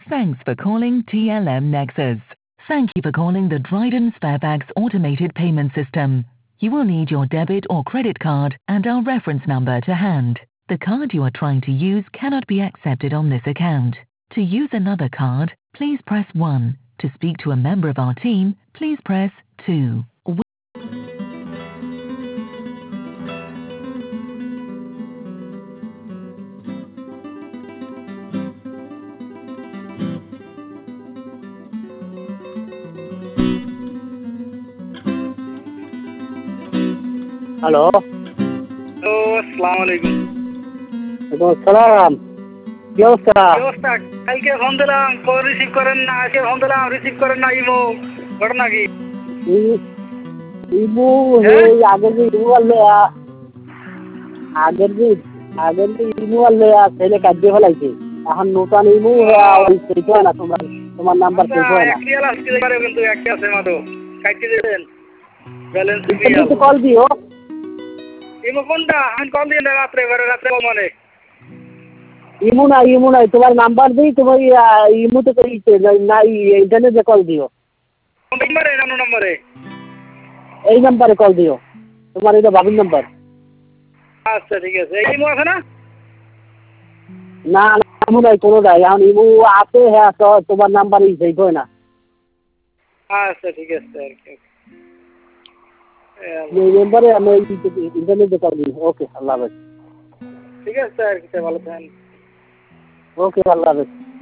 Thanks for calling TLM Nexus. Thank you for calling the Dryden Sparebags automated payment system. You will need your debit or credit card and our reference number to hand. The card you are trying to use cannot be accepted on this account. To use another card, please press 1. To speak to a member of our team, please press 2. Hello, hello, আসসালামু আলাইকুম। আসসালাম। কি অবস্থা? কি অবস্থা? কালকে phone দিলাম, call receive করেন না। আজকে ফোন দিলাম, রিসিভ করেন না। ইমো ঘটনা কি? ইমু হ্যাঁ? আগের যে ইমু আনলে আগের যে ইমু আনলে ছেলে কাটিয়ে ফেলাইছে। এখন নতুন ইমু ওই সেট হয় না, তোমার নাম্বার আচ্ছা, সেট হয় না। এক রিয়াল আসতে পারে কিন্তু একটা আছে মাত্র। কাটতে দেবেন। ব্যালেন্স রিয়াল। একটু কল দিও। ইমো কোনটা? আমি কল দিয়ে রাত্রে রাত্রে মানে। ইমু নাই তোমার নাম্বার দিই, তোমার ইমুতে না ইন্টারনেটে কল দিও। কোন নম্বরে? অন্য নম্বরে? এই নাম্বারে কল দিও, তোমার এটা ভাবির নাম্বার। আচ্ছা, ঠিক আছে। এই ইমো আছে না? না ইমু নাই কোনোটাই। এখন ইমু আছে, হ্যাঁ তোমার নাম্বারই সেট হয় না। আচ্ছা, ঠিক আছে আর কি। এই নাম্বারে আমি ইন্টারনেটে কল দিই। ওকে, আল্লাহ হাফেজ। ঠিক আছে আর কি, ভালো থাকেন। ওকে, আল্লাহ হাফেজ।